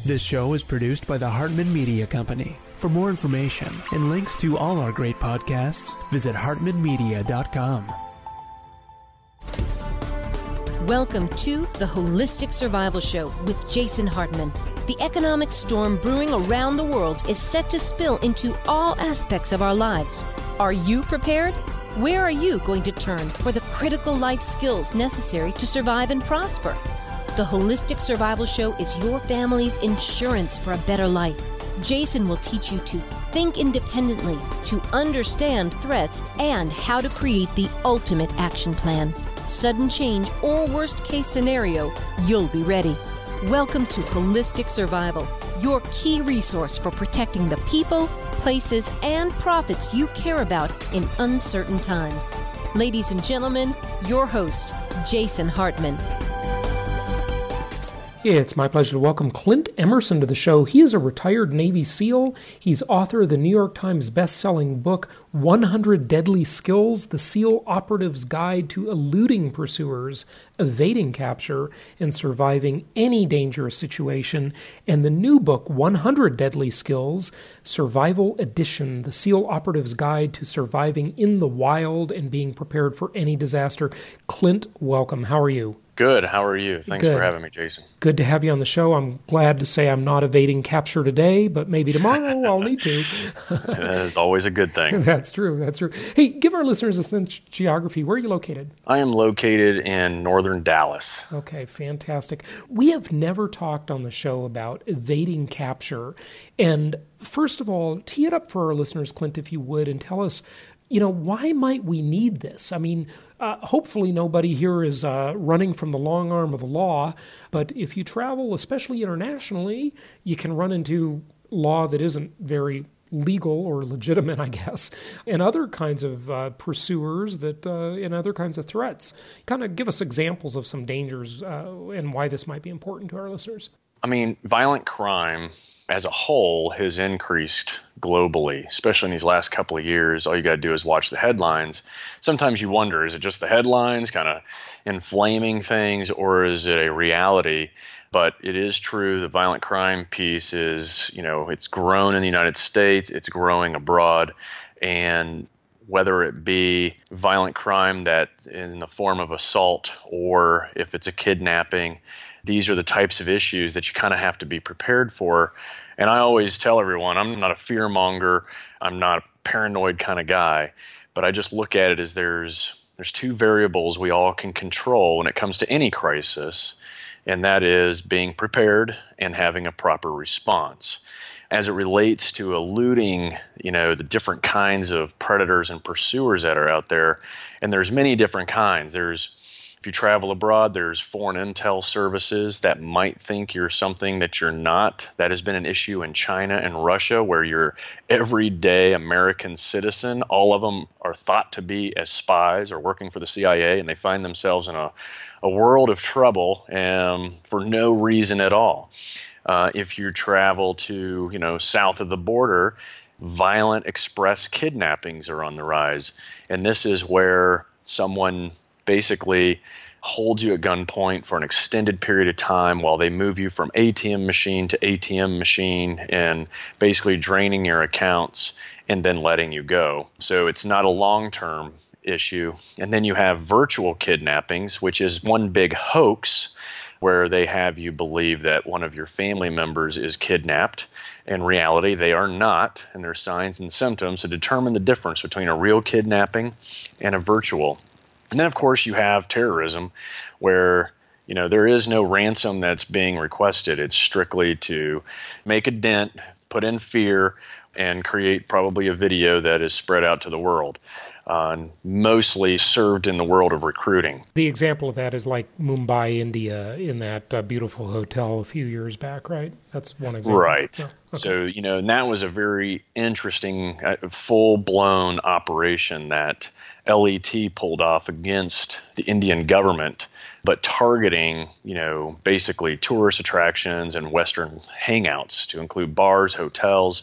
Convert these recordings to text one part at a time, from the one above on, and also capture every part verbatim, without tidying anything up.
This show is produced by the Hartman Media Company. For more information and links to all our great podcasts, visit hartman media dot com. Welcome to the Holistic Survival Show with Jason Hartman. The economic storm brewing around the world is set to spill into all aspects of our lives. Are you prepared? Where are you going to turn for the critical life skills necessary to survive and prosper? The Holistic Survival Show is your family's insurance for a better life. Jason will teach you to think independently, to understand threats, and how to create the ultimate action plan. Sudden change or worst case scenario, you'll be ready. Welcome to Holistic Survival, your key resource for protecting the people, places, and profits you care about in uncertain times. Ladies and gentlemen, your host, Jason Hartman. It's my pleasure to welcome Clint Emerson to the show. He is a retired Navy SEAL. He's author of the New York Times best-selling book, one hundred Deadly Skills, The SEAL Operative's Guide to Eluding Pursuers, Evading Capture, and Surviving Any Dangerous Situation, and the new book, one hundred Deadly Skills, Survival Edition, The SEAL Operative's Guide to Surviving in the Wild and Being Prepared for Any Disaster. Clint, welcome. How are you? Good. How are you? Thanks Good. for having me, Jason. Good to have you on the show. I'm glad to say I'm not evading capture today, but maybe tomorrow I'll need to. That is always a good thing. That's true. That's true. Hey, give our listeners a sense of geography. Where are you located? I am located in northern Dallas. Okay, fantastic. We have never talked on the show about evading capture. And first of all, tee it up for our listeners, Clint, if you would, and tell us, you know, why might we need this? I mean, uh, hopefully nobody here is uh, running from the long arm of the law, but if you travel, especially internationally, you can run into law that isn't very legal or legitimate, I guess, and other kinds of uh, pursuers that uh, and other kinds of threats. Kind of give us examples of some dangers uh, and why this might be important to our listeners. I mean, violent crime as a whole has increased globally, especially in these last couple of years. All you got to do is watch the headlines. Sometimes you wonder, is it just the headlines kind of inflaming things, or is it a reality? But it is true, the violent crime piece is, you know, it's grown in the United States, it's growing abroad, and whether it be violent crime that is in the form of assault or if it's a kidnapping, these are the types of issues that you kind of have to be prepared for. And I always tell everyone, I'm not a fear monger, I'm not a paranoid kind of guy, but I just look at it as there's there's two variables we all can control when it comes to any crisis, and that is being prepared and having a proper response. As it relates to eluding, you know, the different kinds of predators and pursuers that are out there, and there's many different kinds. There's If you travel abroad, there's foreign intel services that might think you're something that you're not. That has been an issue in China and Russia, where your everyday American citizen, all of them are thought to be as spies or working for the C I A, and they find themselves in a, a world of trouble um, for no reason at all. Uh, if you travel to, you know, south of the border, violent express kidnappings are on the rise. And this is where someone basically holds you at gunpoint for an extended period of time while they move you from A T M machine to A T M machine and basically draining your accounts and then letting you go. So it's not a long-term issue. And then you have virtual kidnappings, which is one big hoax where they have you believe that one of your family members is kidnapped. In reality, they are not, and there's signs and symptoms to determine the difference between a real kidnapping and a virtual. And then, of course, you have terrorism, where, you know, there is no ransom that's being requested. It's strictly to make a dent, put in fear, and create probably a video that is spread out to the world. Uh, mostly served in the world of recruiting. The example of that is like Mumbai, India, in that uh, beautiful hotel a few years back, right? That's one example. Right. Yeah. Okay. So, you know, and that was a very interesting, uh, full-blown operation that L E T pulled off against the Indian government, but targeting, you know, basically tourist attractions and Western hangouts to include bars, hotels,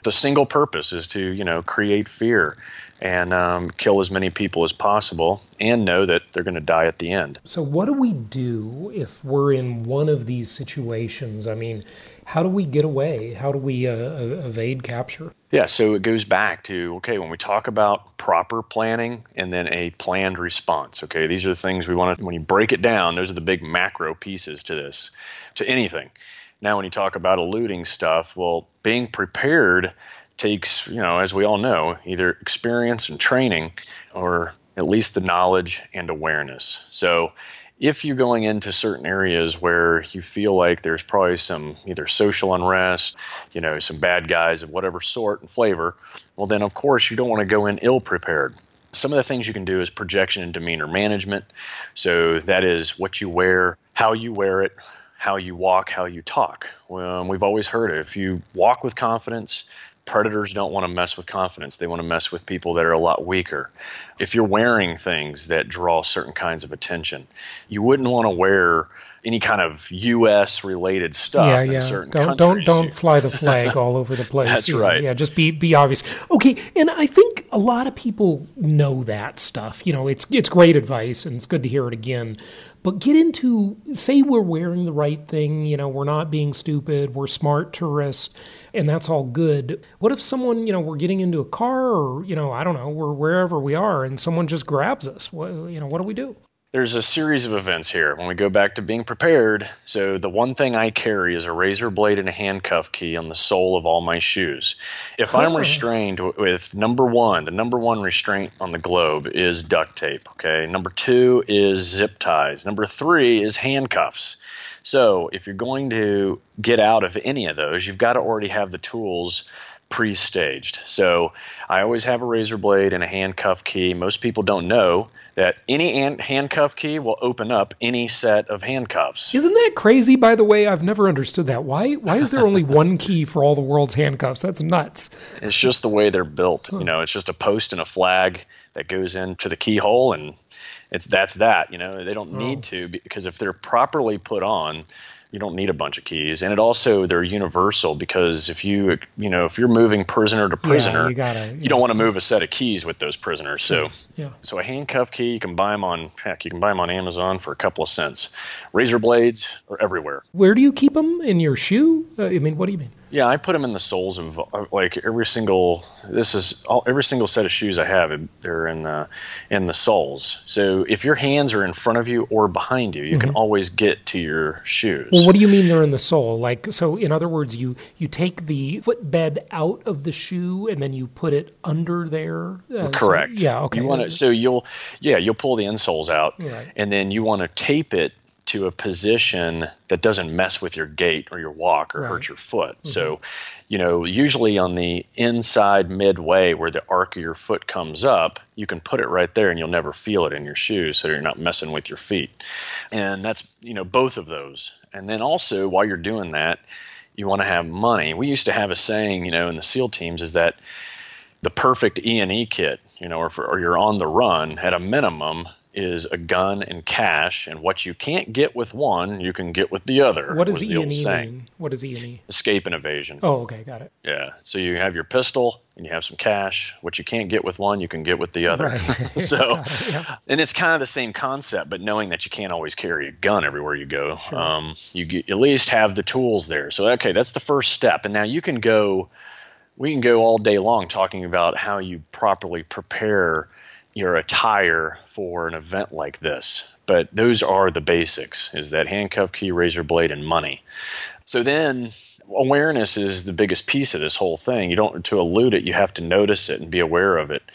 The single purpose is to, you know, create fear and um, kill as many people as possible and know that they're going to die at the end. So what do we do if we're in one of these situations? I mean, how do we get away? How do we uh, evade capture? Yeah, so it goes back to, okay, when we talk about proper planning and then a planned response, okay, these are the things we want to, when you break it down, those are the big macro pieces to this, to anything. Now, when you talk about eluding stuff, well, being prepared takes, you know, as we all know, either experience and training or at least the knowledge and awareness. So if you're going into certain areas where you feel like there's probably some either social unrest, you know, some bad guys of whatever sort and flavor, well, then, of course, you don't want to go in ill-prepared. Some of the things you can do is projection and demeanor management. So that is what you wear, how you wear it, how you walk, how you talk. Well, we've always heard it. If you walk with confidence, predators don't want to mess with confidence. They want to mess with people that are a lot weaker. If you're wearing things that draw certain kinds of attention, you wouldn't want to wear any kind of U S related stuff yeah, in yeah. certain don't, countries. Don't don't fly the flag all over the place. That's yeah, right. Yeah, just be be obvious. Okay, and I think a lot of people know that stuff. You know, it's it's great advice, and it's good to hear it again. But get into, say we're wearing the right thing, you know, we're not being stupid, we're smart tourists, and that's all good. What if someone, you know, we're getting into a car or, you know, I don't know, we're wherever we are and someone just grabs us? What, you know, what do we do? There's a series of events here. When we go back to being prepared, so the one thing I carry is a razor blade and a handcuff key on the sole of all my shoes. If I'm restrained with number one, the number one restraint on the globe is duct tape, okay? Number two is zip ties. Number three is handcuffs. So if you're going to get out of any of those, you've got to already have the tools pre-staged. So I always have a razor blade and a handcuff key. Most people don't know that any hand- handcuff key will open up any set of handcuffs. Isn't that crazy, by the way? I've never understood that. Why Why is there only one key for all the world's handcuffs? That's nuts. It's just the way they're built. You know, it's just a post and a flag that goes into the keyhole, and it's that's that. You know, they don't need to, because if they're properly put on, you don't need a bunch of keys. And it also, they're universal, because if you, you know, if you're moving prisoner to prisoner, yeah, you, gotta, you yeah. don't want to move a set of keys with those prisoners. So, yeah. so a handcuff key, you can buy them on, heck, you can buy them on Amazon for a couple of cents. Razor blades are everywhere. Where do you keep them? In your shoe? Uh, I mean, what do you mean? Yeah, I put them in the soles of like every single. This is all, every single set of shoes I have. They're in the in the soles. So if your hands are in front of you or behind you, you mm-hmm. can always get to your shoes. Well, what do you mean they're in the sole? Like, so in other words, you you take the footbed out of the shoe and then you put it under there. Uh, Correct. So, yeah. Okay. You want to. So you'll yeah you'll pull the insoles out, right. and then you want to tape it to a position that doesn't mess with your gait or your walk or right. hurt your foot. Mm-hmm. So, you know, usually on the inside midway where the arc of your foot comes up, you can put it right there and you'll never feel it in your shoes, so you're not messing with your feet. And that's, you know, both of those. And then also, while you're doing that, you want to have money. We used to have a saying, you know, in the SEAL teams, is that the perfect E and E kit, you know, or, for, or you're on the run, at a minimum, is a gun and cash, and what you can't get with one, you can get with the other. What does E and E mean? What is E and E? Escape and evasion. Oh, okay, got it. Yeah, so you have your pistol and you have some cash. What you can't get with one, you can get with the other. Right. so, it, yeah. And it's kind of the same concept, but knowing that you can't always carry a gun everywhere you go, Sure. um, you get, at least have the tools there. So, okay, that's the first step, and now you can go. We can go all day long talking about how you properly prepare your attire for an event like this. But those are the basics, is that handcuff key, razor blade, and money. So then awareness is the biggest piece of this whole thing. You don't, to elude it, you have to notice it and be aware of it.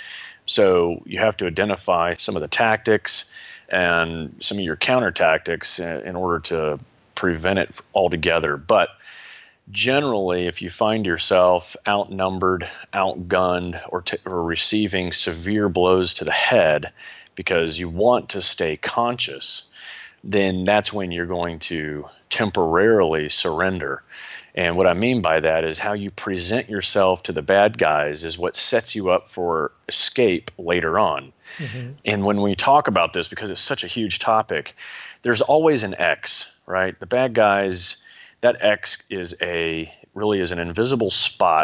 So you have to identify some of the tactics and some of your counter tactics in order to prevent it altogether. But generally, if you find yourself outnumbered, outgunned, or, t- or receiving severe blows to the head because you want to stay conscious, then that's when you're going to temporarily surrender. And what I mean by that is how you present yourself to the bad guys is what sets you up for escape later on. Mm-hmm. And when we talk about this, because it's such a huge topic, there's always an X, right? The bad guys, that X is a really is an invisible spot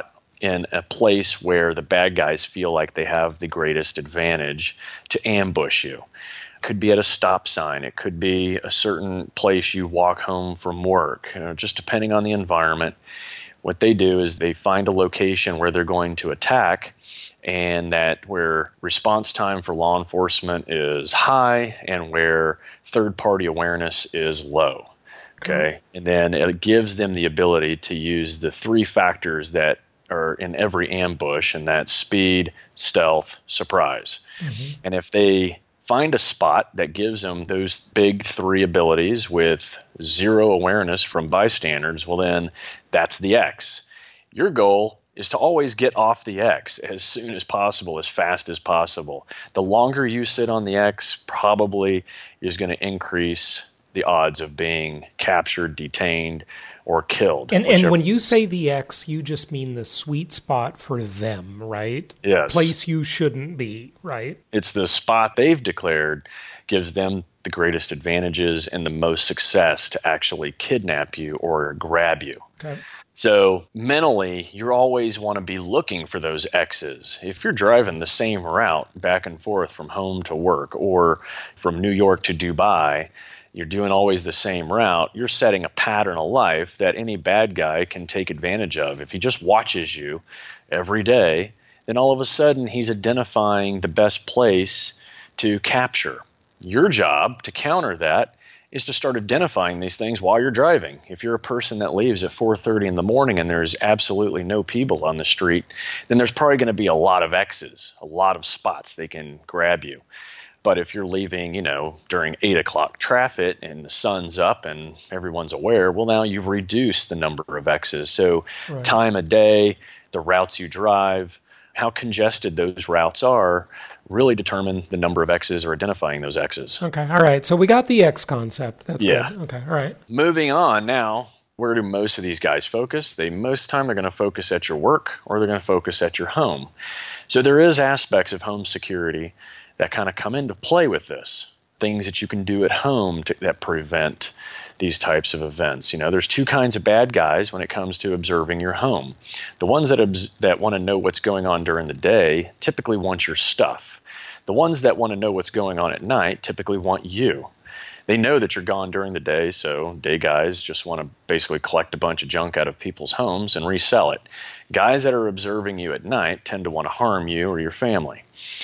in a place where the bad guys feel like they have the greatest advantage to ambush you. It could be at a stop sign. It could be a certain place you walk home from work, you know, just depending on the environment. What they do is they find a location where they're going to attack, and that where response time for law enforcement is high and where third-party awareness is low. Okay. And then it gives them the ability to use the three factors that are in every ambush, and that's speed, stealth, surprise. Mm-hmm. And if they find a spot that gives them those big three abilities with zero awareness from bystanders, well, then that's the X. Your goal is to always get off the X as soon as possible, as fast as possible. The longer you sit on the X probably is going to increase the odds of being captured, detained, or killed. And, and when you say the X, you just mean the sweet spot for them, right? Yes. Place you shouldn't be, right? It's the spot they've declared gives them the greatest advantages and the most success to actually kidnap you or grab you. Okay. So mentally, you always want to be looking for those X's. If you're driving the same route back and forth from home to work or from New York to Dubai, you're doing always the same route, you're setting a pattern of life that any bad guy can take advantage of. If he just watches you every day, then all of a sudden he's identifying the best place to capture. Your job to counter that is to start identifying these things while you're driving. If you're a person that leaves at four thirty in the morning and there's absolutely no people on the street, then there's probably going to be a lot of X's, a lot of spots they can grab you. But if you're leaving, you know, during eight o'clock traffic and the sun's up and everyone's aware, well, now you've reduced the number of X's. So right. Time of day, the routes you drive, how congested those routes are really determine the number of X's or identifying those X's. Okay. All right. So we got the X concept. That's yeah. good. Okay. All right. Moving on now, where do most of these guys focus? They most of the time they're going to focus at your work or they're going to focus at your home. So there is aspects of home security that kind of come into play with this. Things that you can do at home to, that prevent these types of events. You know, there's two kinds of bad guys when it comes to observing your home. The ones that obs- that want to know what's going on during the day typically want your stuff. The ones that want to know what's going on at night typically want you. They know that you're gone during the day, so day guys just want to basically collect a bunch of junk out of people's homes and resell it. Guys that are observing you at night tend to want to harm you or your family.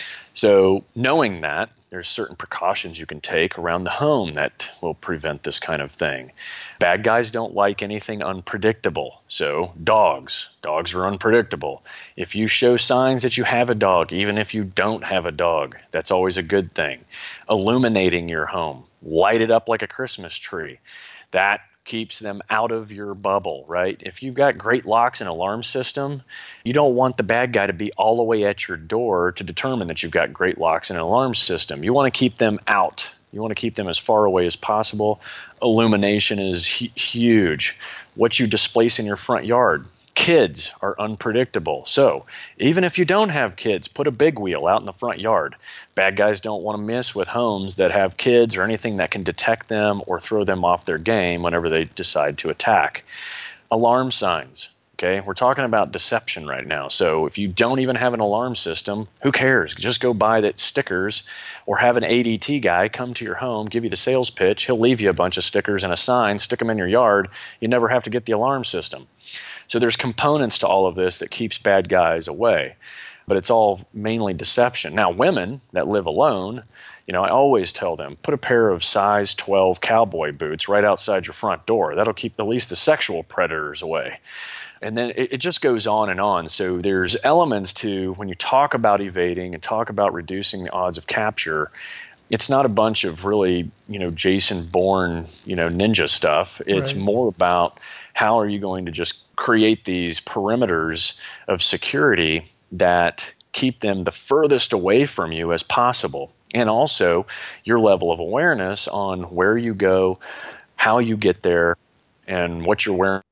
So knowing that, there's certain precautions you can take around the home that will prevent this kind of thing. Bad guys don't like anything unpredictable. So dogs, dogs are unpredictable. If you show signs that you have a dog, even if you don't have a dog, that's always a good thing. Illuminating your home, light it up like a Christmas tree. That keeps them out of your bubble, right? If you've got great locks and alarm system, you don't want the bad guy to be all the way at your door to determine that you've got great locks and an alarm system. You want to keep them out. You want to keep them as far away as possible. Illumination is hu- huge. What you displace in your front yard. Kids are unpredictable. So even if you don't have kids, put a big wheel out in the front yard. Bad guys don't want to mess with homes that have kids or anything that can detect them or throw them off their game whenever they decide to attack. Alarm signs. Okay, we're talking about deception right now. So if you don't even have an alarm system, who cares? Just go buy that stickers or have an A D T guy come to your home, give you the sales pitch. He'll leave you a bunch of stickers and a sign, stick them in your yard. You never have to get the alarm system. So there's components to all of this that keeps bad guys away, but it's all mainly deception. Now, women that live alone, you know, I always tell them, put a pair of size twelve cowboy boots right outside your front door. That'll keep at least the sexual predators away. And then it, it just goes on and on. So there's elements to when you talk about evading and talk about reducing the odds of capture, it's not a bunch of really, you know, Jason Bourne, you know, ninja stuff. It's right. More about how are you going to just create these perimeters of security that keep them the furthest away from you as possible. And also your level of awareness on where you go, how you get there, and what you're wearing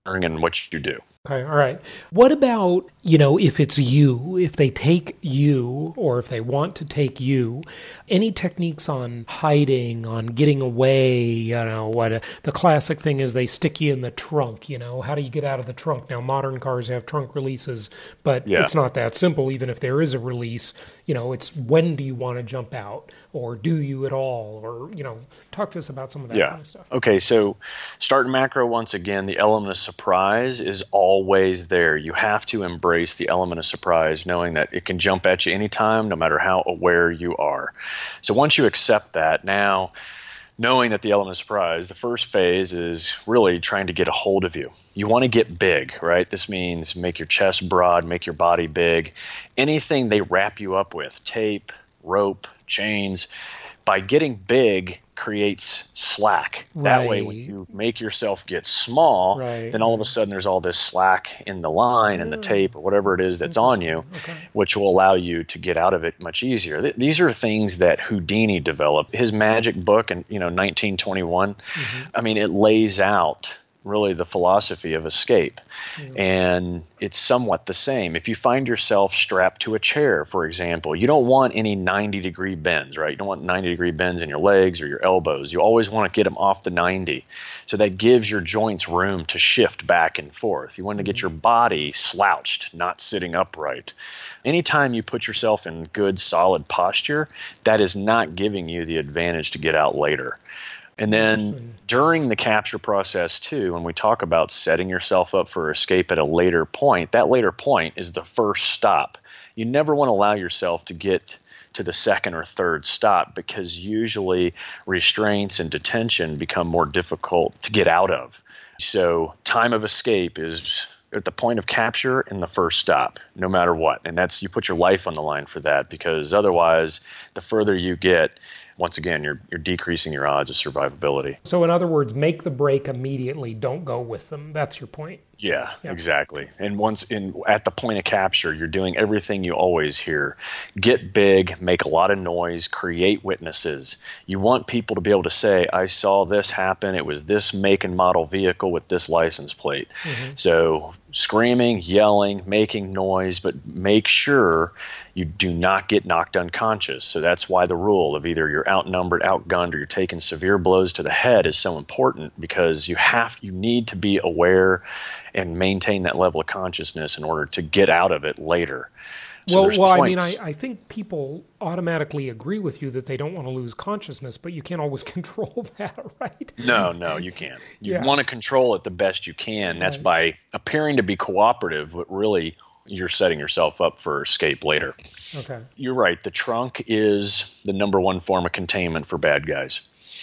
in what you do. Okay, all right. What about, you know, if it's you, if they take you, or if they want to take you, any techniques on hiding, on getting away, you know, what a, the classic thing is they stick you in the trunk, you know, how do you get out of the trunk? Now, modern cars have trunk releases, but yeah. It's not that simple, even if there is a release. You know, it's when do you want to jump out, or do you at all, or, you know, talk to us about some of that yeah. kind of stuff. Okay, so starting macro, once again, the element of surprise is always there. You have to embrace the element of surprise, knowing that it can jump at you anytime, no matter how aware you are. So once you accept that, now knowing that the element of surprise, the first phase is really trying to get a hold of you. You want to get big, right? This means make your chest broad, make your body big. Anything they wrap you up with, tape, rope, chains, by getting big creates slack. Right. That way, when you make yourself get small, right. then all of a sudden there's all this slack in the line and the tape or whatever it is that's on you, okay. which will allow you to get out of it much easier. Th- these are things that Houdini developed. His magic book in you know nineteen twenty-one, mm-hmm. I mean, it lays out really the philosophy of escape. Mm. And it's somewhat the same. If you find yourself strapped to a chair, for example, you don't want any ninety degree bends, right? You don't want ninety degree bends in your legs or your elbows. You always want to get them off the ninety. So that gives your joints room to shift back and forth. You want to get your body slouched, not sitting upright. Anytime you put yourself in good, solid posture, that is not giving you the advantage to get out later. And then during the capture process too, when we talk about setting yourself up for escape at a later point, that later point is the first stop. You never want to allow yourself to get to the second or third stop, because usually restraints and detention become more difficult to get out of. So time of escape is at the point of capture and the first stop, no matter what. And that's, you put your life on the line for that, because otherwise, the further you get, once again, you're you're decreasing your odds of survivability. So in other words, make the break immediately. Don't go with them. That's your point. Yeah, yeah, exactly. And once in at the point of capture, you're doing everything you always hear. Get big, make a lot of noise, create witnesses. You want people to be able to say, I saw this happen. It was this make and model vehicle with this license plate. Mm-hmm. So screaming, yelling, making noise, but make sure you do not get knocked unconscious. So that's why the rule of either you're outnumbered, outgunned, or you're taking severe blows to the head is so important, because you have you need to be aware and maintain that level of consciousness in order to get out of it later. So well, well, points. I mean, I, I think people automatically agree with you that they don't want to lose consciousness, but you can't always control that, right? No, no, you can't. You yeah. want to control it the best you can. That's right. By appearing to be cooperative, but really you're setting yourself up for escape later. Okay. You're right. The trunk is the number one form of containment for bad guys.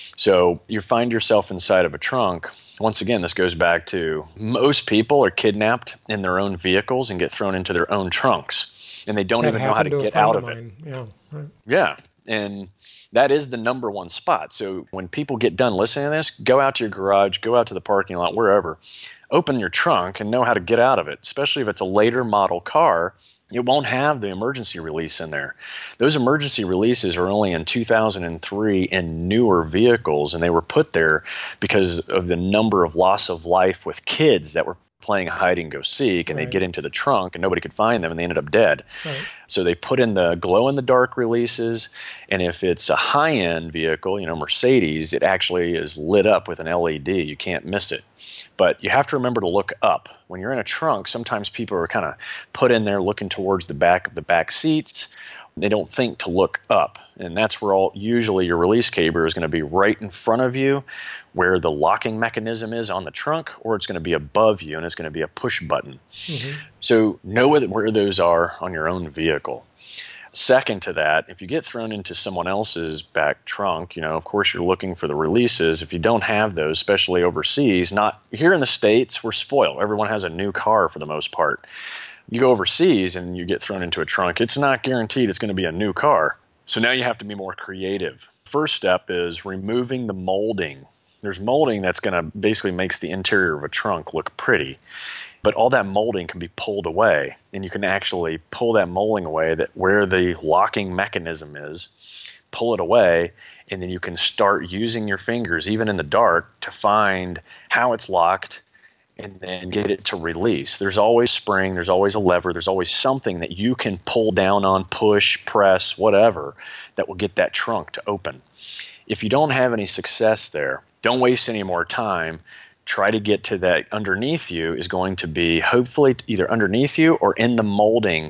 So you find yourself inside of a trunk. Once again, this goes back to most people are kidnapped in their own vehicles and get thrown into their own trunks, and they don't that even know how to, to get out of, of it. Yeah, right. Yeah, and that is the number one spot. So when people get done listening to this, go out to your garage, go out to the parking lot, wherever, open your trunk and know how to get out of it, especially if it's a later model car. It won't have the emergency release in there. Those emergency releases are only in two thousand three in newer vehicles, and they were put there because of the number of loss of life with kids that were playing hide and go seek, and right. they'd get into the trunk and nobody could find them and they ended up dead. Right. So they put in the glow in the dark releases, and if it's a high end vehicle, you know, Mercedes, it actually is lit up with an L E D. You can't miss it. But you have to remember to look up. When you're in a trunk, sometimes people are kind of put in there looking towards the back of the back seats. They don't think to look up. And that's where all usually your release cable is going to be right in front of you where the locking mechanism is on the trunk, or it's going to be above you and it's going to be a push button. Mm-hmm. So know where those are on your own vehicle. Second to that, if you get thrown into someone else's back trunk, you know, of course you're looking for the releases. If you don't have those, especially overseas, not here in the States, we're spoiled. Everyone has a new car for the most part. You go overseas and you get thrown into a trunk, it's not guaranteed it's going to be a new car. So now you have to be more creative. First step is removing the molding. There's molding that's going to basically makes the interior of a trunk look pretty. But all that molding can be pulled away, and you can actually pull that molding away that where the locking mechanism is, pull it away, and then you can start using your fingers, even in the dark, to find how it's locked and then get it to release. There's always spring, there's always a lever, there's always something that you can pull down on, push, press, whatever, that will get that trunk to open. If you don't have any success there, don't waste any more time. Try to get to that. Underneath you is going to be hopefully either underneath you or in the molding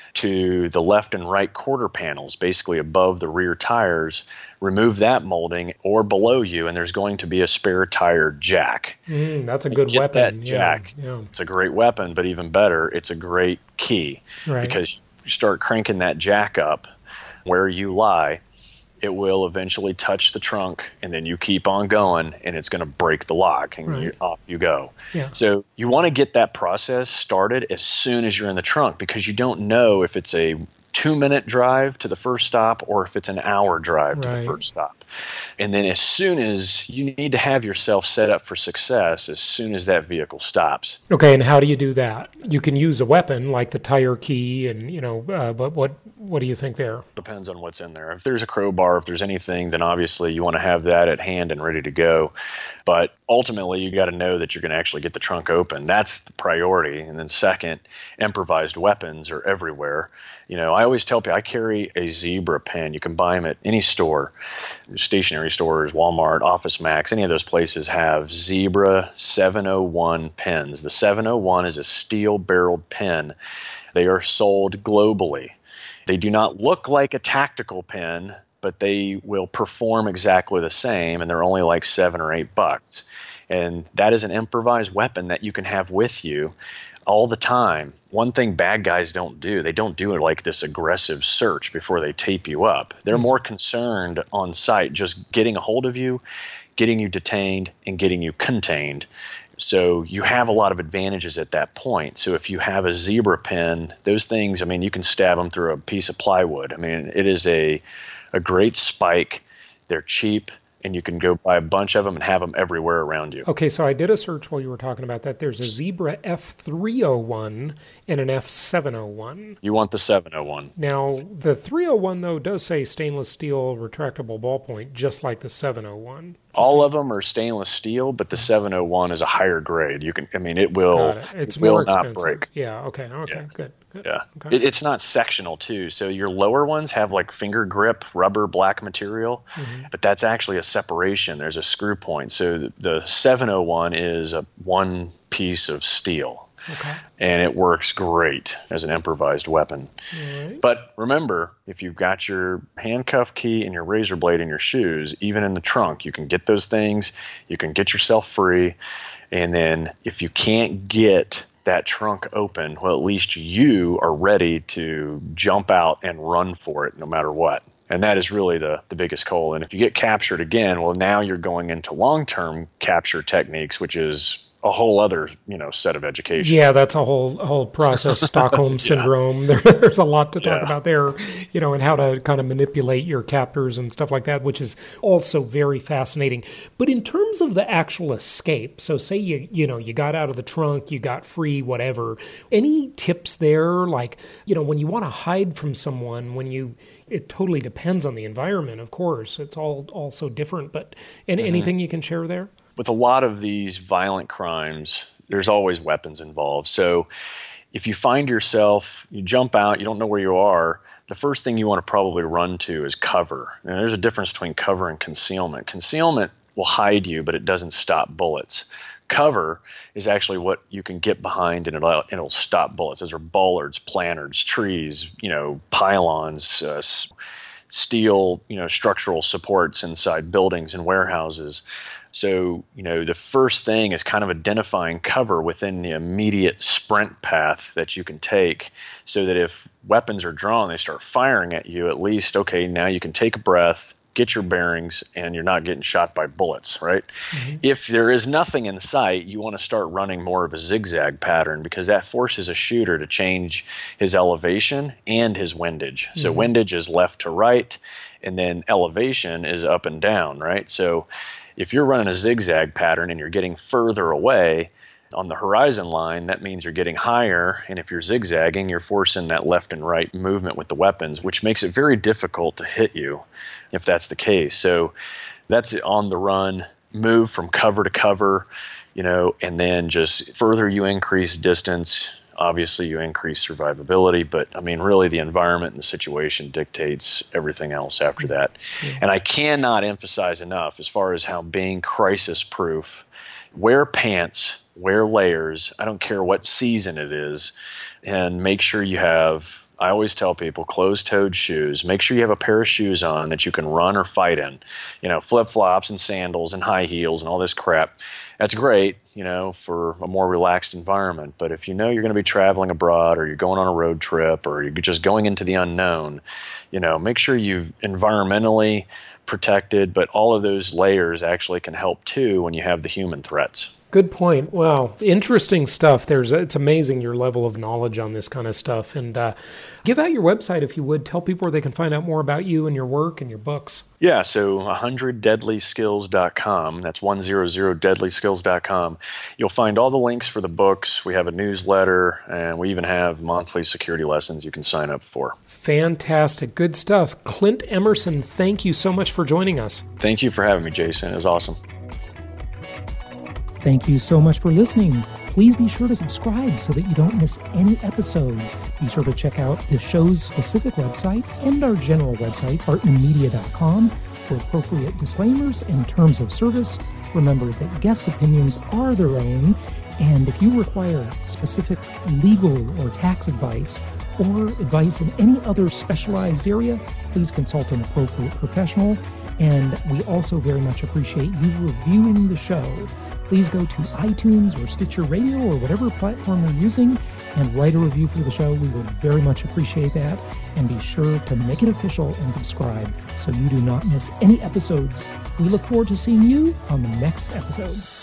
to the left and right quarter panels, basically above the rear tires. Remove that molding, or below you, and there's going to be a spare tire jack. Mm, that's a good get weapon. That jack. Yeah, yeah. It's a great weapon, but even better, it's a great key. Right. Because you start cranking that jack up where you lie, it will eventually touch the trunk, and then you keep on going, and it's going to break the lock, and Right. you, off you go. Yeah. So you want to get that process started as soon as you're in the trunk, because you don't know if it's a two-minute drive to the first stop or if it's an hour drive to Right. the first stop. And then as soon as you need to have yourself set up for success as soon as that vehicle stops. Okay, and how do you do that? You can use a weapon like the tire key, and you know, uh, but what what do you think there? Depends on what's in there. If there's a crowbar, if there's anything, then obviously you want to have that at hand and ready to go. But ultimately, you got to know that you're going to actually get the trunk open. That's the priority. And then second, improvised weapons are everywhere. You know, I always tell people I carry a Zebra pen. You can buy them at any store, stationery stores, Walmart, Office Max, any of those places have Zebra seven oh one pens. The seven oh one is a steel-barreled pen. They are sold globally. They do not look like a tactical pen, but they will perform exactly the same, and they're only like seven or eight bucks. And that is an improvised weapon that you can have with you all the time. One thing bad guys don't do, they don't do it like this aggressive search before they tape you up. They're more concerned on site just getting a hold of you, getting you detained, and getting you contained. So you have a lot of advantages at that point. So if you have a Zebra pen, those things, I mean, you can stab them through a piece of plywood. I mean, it is a a great spike. They're cheap, and you can go buy a bunch of them and have them everywhere around you. Okay, so I did a search while you were talking about that. There's a Zebra F three oh one and an F seven oh one. You want the seven oh one. Now, the three oh one, though, does say stainless steel retractable ballpoint, just like the seven oh one. All of them are stainless steel, but the seven oh one is a higher grade. You can, I mean, it will, Got it. It's it will more not expensive. break. Yeah, okay, okay, Yeah. good. good. Yeah, Okay. it, it's not sectional too. So your lower ones have like finger grip rubber black material, Mm-hmm. but that's actually a separation. There's a screw point. So the, the seven oh one is a one piece of steel. Okay. And it works great as an improvised weapon. All right. But remember, if you've got your handcuff key and your razor blade in your shoes, even in the trunk, you can get those things, you can get yourself free. And then if you can't get that trunk open, well, at least you are ready to jump out and run for it no matter what. And that is really the, the biggest goal. And if you get captured again, well, now you're going into long-term capture techniques, which is a whole other, you know, set of education. Yeah, that's a whole a whole process, Stockholm syndrome. There, there's a lot to talk Yeah. about there, you know, and how to kind of manipulate your captors and stuff like that, which is also very fascinating. But in terms of the actual escape, so say you you know you got out of the trunk, you got free, whatever. Any tips there, like you know, when you want to hide from someone, when you it totally depends on the environment, of course. It's all all so different. But and Mm-hmm. anything you can share there? With a lot of these violent crimes, there's always weapons involved. So if you find yourself, you jump out, you don't know where you are, the first thing you want to probably run to is cover. And there's a difference between cover and concealment. Concealment will hide you, but it doesn't stop bullets. Cover is actually what you can get behind, and it'll, it'll stop bullets. Those are bollards, planters, trees, you know, pylons, uh, steel, you know, structural supports inside buildings and warehouses. So, you know, the first thing is kind of identifying cover within the immediate sprint path that you can take, so that if weapons are drawn, they start firing at you, at least, okay, now you can take a breath, get your bearings, and you're not getting shot by bullets, right? Mm-hmm. If there is nothing in sight, you want to start running more of a zigzag pattern, because that forces a shooter to change his elevation and his windage. Mm-hmm. So windage is left to right, and then elevation is up and down, right? So if you're running a zigzag pattern and you're getting further away on the horizon line, that means you're getting higher. And if you're zigzagging, you're forcing that left and right movement with the weapons, which makes it very difficult to hit you if that's the case. So that's on the run, move from cover to cover. you know, and then just further you increase distance, obviously you increase survivability, but I mean, really the environment and the situation dictates everything else after that. Mm-hmm. And I cannot emphasize enough as far as how being crisis proof, wear pants, wear layers, I don't care what season it is, and make sure you have, I always tell people, closed-toed shoes. Make sure you have a pair of shoes on that you can run or fight in. You know, flip-flops and sandals and high heels and all this crap. That's great, you know, for a more relaxed environment. But if you know you're going to be traveling abroad or you're going on a road trip or you're just going into the unknown, you know, make sure you've environmentally protected, but all of those layers actually can help too when you have the human threats. Good point. Wow. Interesting stuff. There's, it's amazing your level of knowledge on this kind of stuff. And uh, give out your website if you would. Tell people where they can find out more about you and your work and your books. Yeah, so one hundred deadly skills dot com. That's one hundred deadly skills dot com. You'll find all the links for the books. We have a newsletter, and we even have monthly security lessons you can sign up for. Fantastic. Good stuff. Clint Emerson, thank you so much for joining us. Thank you for having me, Jason. It was awesome. Thank you so much for listening. Please be sure to subscribe so that you don't miss any episodes. Be sure to check out the show's specific website and our general website, hartman media dot com, for appropriate disclaimers and terms of service. Remember that guest opinions are their own, and if you require specific legal or tax advice or advice in any other specialized area, please consult an appropriate professional. And we also very much appreciate you reviewing the show. Please go to iTunes or Stitcher Radio or whatever platform you're using and write a review for the show. We would very much appreciate that. And be sure to make it official and subscribe so you do not miss any episodes. We look forward to seeing you on the next episode.